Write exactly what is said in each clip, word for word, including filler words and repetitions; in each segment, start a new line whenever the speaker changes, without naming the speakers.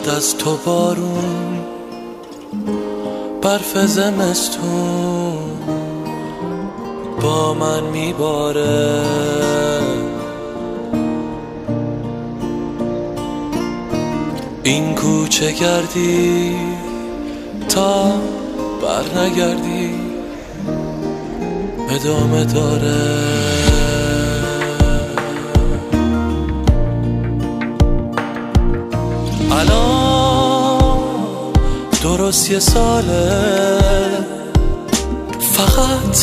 بعد از تو بارون، برف زمستون با من میباره. این کوچه گردی تا بر نگردی ادامه داره. الان درست یه ساله، فقط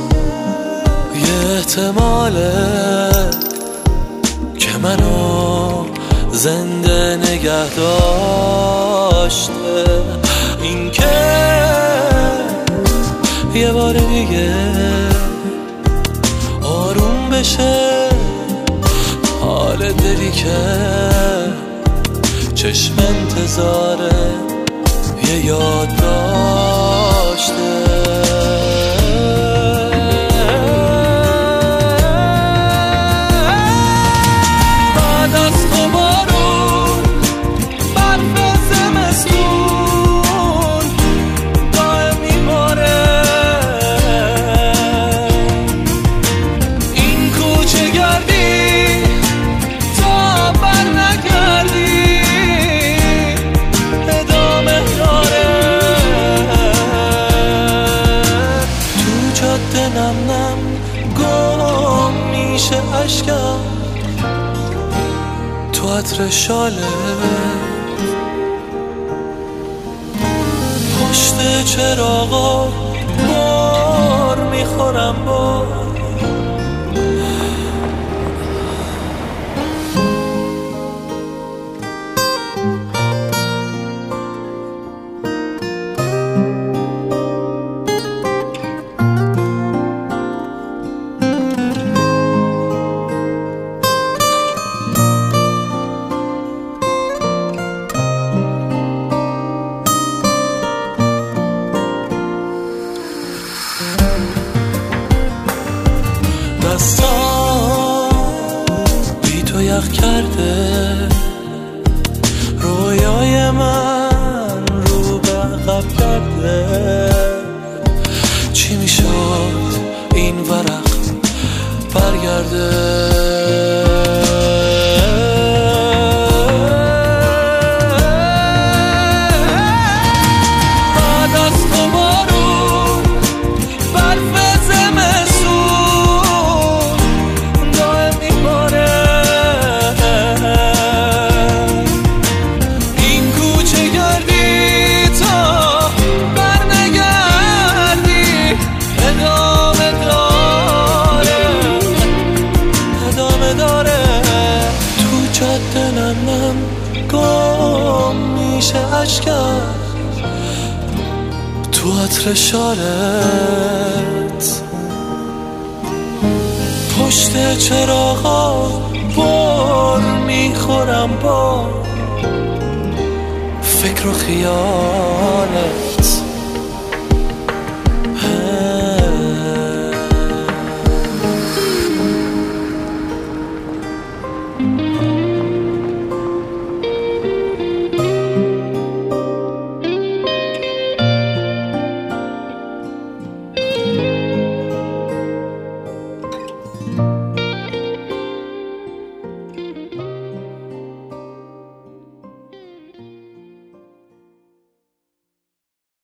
یه احتماله که منو زنده نگه داشته. این که یه بار دیگه آروم بشه حال دلی که چشم انتظاره یه یاد داشته. نم نم گم میشه عشقم تو عطر شاله، پشت چراغا بار میخورم با دستان بی تو یخ کرده، رویای من رو به عقب کرده. چی میشد این ورق برگرده؟ دلم گم میشه عشقم تو عطر شالت، پشت چراغا بار میخورم با فکر و خیالت.